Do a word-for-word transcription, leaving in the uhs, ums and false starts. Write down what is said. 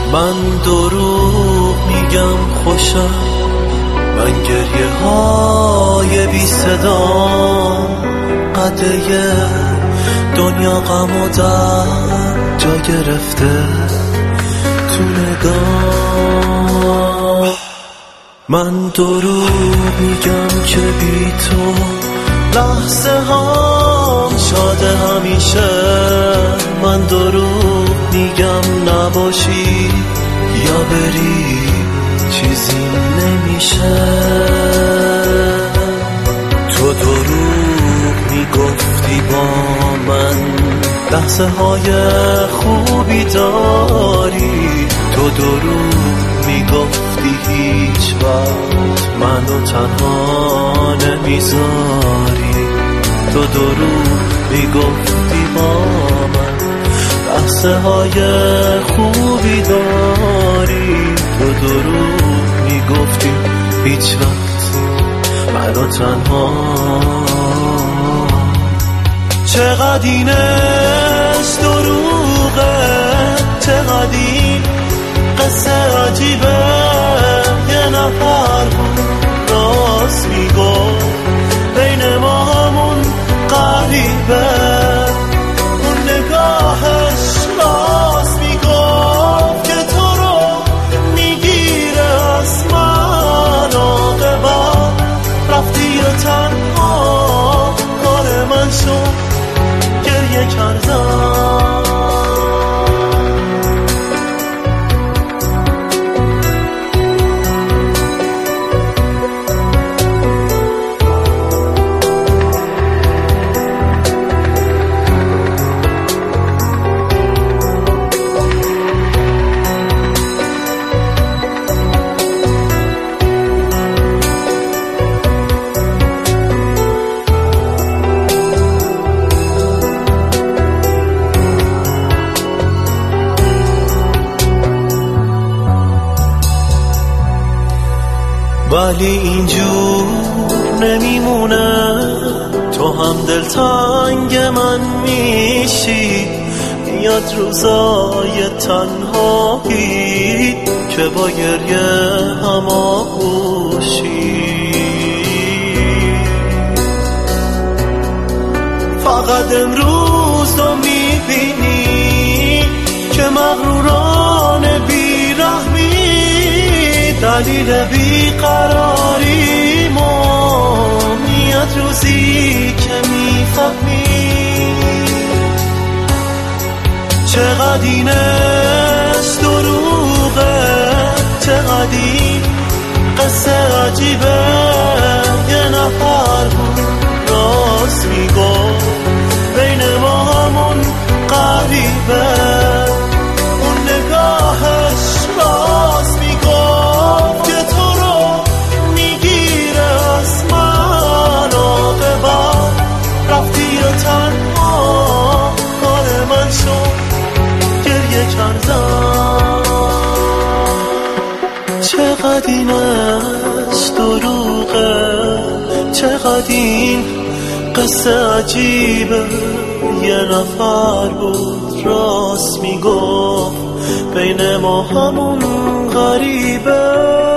من دروغ میگم خوشم، من گریه های بی صدا، قده دنیا غم و در جا گرفته تو نگاه. من دروغ میگم که بی تو لحظه هم شاده همیشه. من دروغ میگم نباشی یا بری چیزی نمیشه. تو دروغ میگفتی با من لحظه های خوبی داری، تو دروغ میگفتی هیچ وقت منو تنها نمیذاری، تو دروغ میگفتی با من لحظه های خوبی داری، تو دروغ میگفتی هیچ وقت منو تنها. چقدر اینش دروغه، چقدر این قصه عجیبه. یه نفر بود راست میگفت بین ما همون غریبه، اون نگاهش راست میگفت که تو رو میگیره از من. عاقبت رفتی و تنها کار من شد گریه کردم. ولی اینجور نمیمونه، تو هم دلتنگ من میشی. میاد روزای تنهایی که با گریه هماغوشی. فقط امروز رو میبینی که مغروران بیرحمی دلیل بیقراری ما. میاد روزی که میفهمی چقدر اینش دروغه، چقدر این قصه عجیبه. یه نفر بود راست میگفت بین ما همون غریبه، اون نگاهش راست میگفت که تو رو میگیره از من. عاقبت رفتی و تنها کار من شد گریه کردم. چقدر اینش دروغه، چقدر این قصه عجیبه. یه نفر بود راست میگفت بین ما همون غریبه.